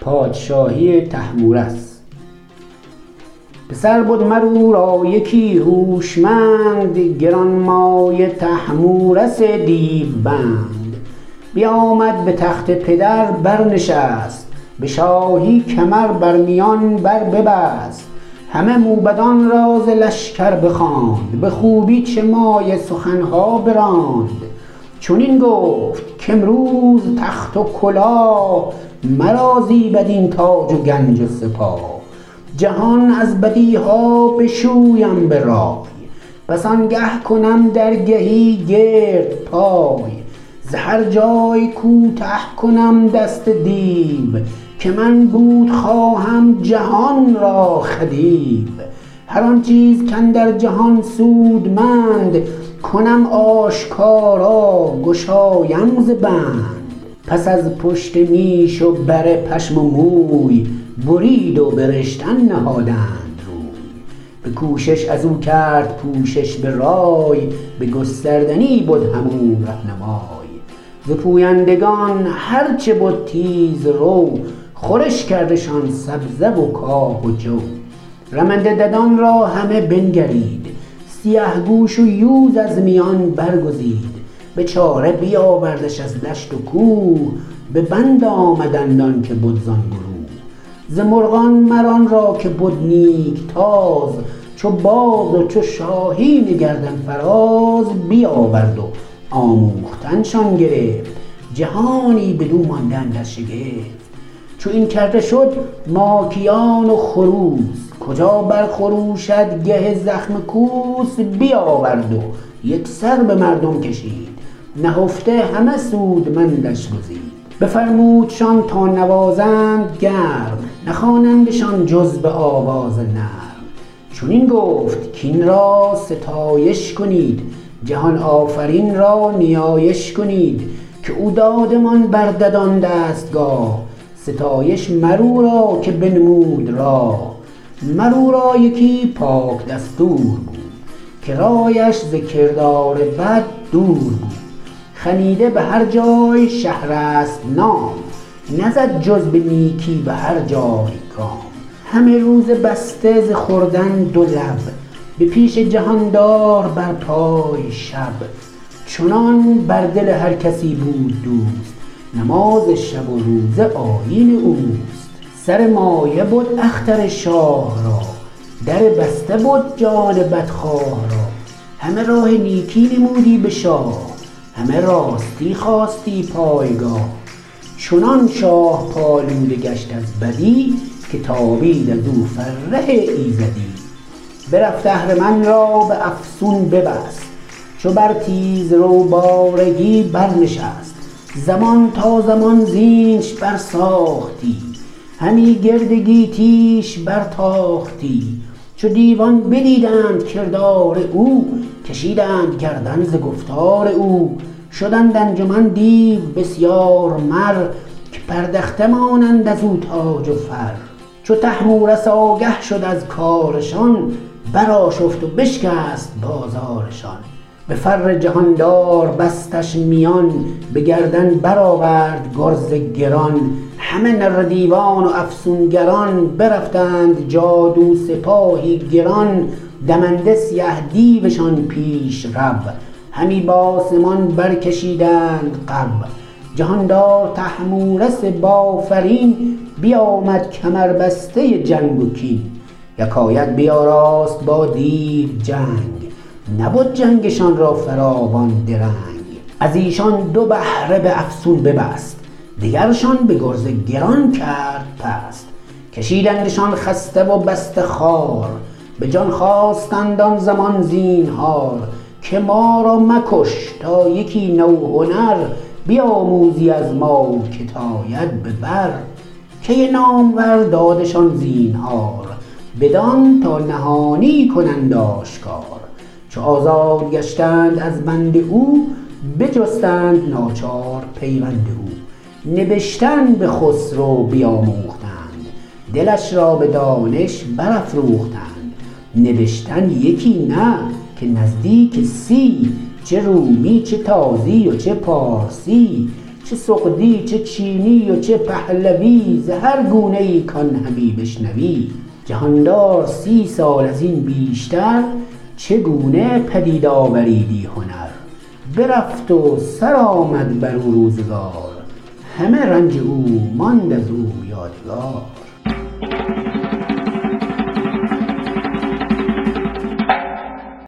پادشاهی طهمورث. پسر بود مرو را یکی هوشمند، گرانمایه طهمورث دیوبند. بیامد به تخت پدر برنشست، به شاهی کمر بر میان بر ببست. همه موبدان را ز لشکر بخواند، به خوبی چه مایه سخنها براند. چنین گفت کامروز تخت و کلاه، مرا زیبد این تاج و گنج و سپاه. جهان از بدیها بشویم به رای، پس آنگه کنم درگهی گرد پای. ز هر جای کوته کنم دست دیو، که من بود خواهم جهان را خدیو. هر آن چیز کاندر جهان سودمند، کنم آشکارا گشایم ز بند. پس از پشت میش و بر پشم و موی، برید و به رشتن نهادند روی. به کوشش از او کرد پوشش به رای، به گستردنی بد همو رهنمای. ز پویندگان هرچه بد تیز رو، خورش کردشان سبزه و کاه و جو. رمنده ددان را همه بنگرید، سیه گوش و یوز از میان برگزید. به چاره بیاوردش از دشت و کوه، به بند آمدند آن که بد زان گروه. ز مرغان مران را که بد نیک تاز، چو باز و چو شاهین گردن فراز. بیاورد و آموختنشان گرفت، جهانی بدو مانده اندر شگفت. چو این کرده شد ماکیان و خروس، کجا بر خروشد گه زخم کوس. بیاورد و یک سر به مردم کشید، نهفته همه سودمندش گزید. بفرمودشان تا نوازند گرم، نخوانندشان جز به آواز نرم. چنین گفت کین را ستایش کنید، جهان آفرین را نیایش کنید. که او دادمان بر ددان دستگاه، ستایش مرو را که بنمود راه. مرو را یکی پاک دستور بود، که رایش ز کردار بد دور بود. خنیده به هر جای شهر است نام، نزد جز به نیکی به هر جای گام. همه روز بسته ز خوردن دو لب، به پیش جهاندار بر پای شب. چنان بر دل هر کسی بود دوست، نماز شب و روز آیین اوست. سر مایه بد اختر شاه را، در بسته بد جان بدخواه را. همه راه نیکی نمودی به شاه، همه راستی خواستی پایگاه. چنان شاه پالوده گشت از بدی، که تابید از او فره ایزدی. برفت اهرمن را به افسون ببست، چو بر تیز رو بارگی برنشست. زمان تا زمان زینش برساختی، همی گرد گیتیش برتاختی. چو دیوان بدیدند کردار او، کشیدند گردن ز گفتار او. شدند انجمن دیو بسیار مر، که پردخته مانند از او تاج و فر. چو طهمورث آگه شد از کارشان، برآشفت و بشکست بازارشان. به فر جهاندار بستش میان، به گردن برآورد گرز گران. همه نره دیوان و افسونگران، برفتند جادو سپاهی گران. دمنده سیه دیوشان پیش رو، همی بآسمان برکشیدند قب. جهاندار طهمورث بافرین، بیامد کمربسته جنگ و کین. یکایک بیاراست با دیو جنگ، نبد جنگشان را فراوان درنگ. از ایشان دو بهره به افسون ببست، دگرشان به گرز گران کرد پست. کشیدندشان خسته و بسته خوار، به جان خواستند آن زمان زینهار. که ما را مکش تا یکی نوهنر، بیاموزی از ما و که تاید به بر. که نامور دادشان زینهار، بدان تا نهانی کنند آشکار. چو آزاد گشتند از بند او، بجستند ناچار پیوند او. نبشتن به خسرو بیاموختند، دلش را به دانش برافروختند. نبشتن یکی نه که نزدیک 30، چه رومی چه تازی و چه پارسی. چه سغدی چه چینی و چه پهلوی، ز هر گونه ای کان همی بشنوی. جهاندار 30 سال از این بیشتر، چگونه پدید آوریدی هنر. برفت و سر آمد بر او روزگار، همه رنج او ماند از او یادگار.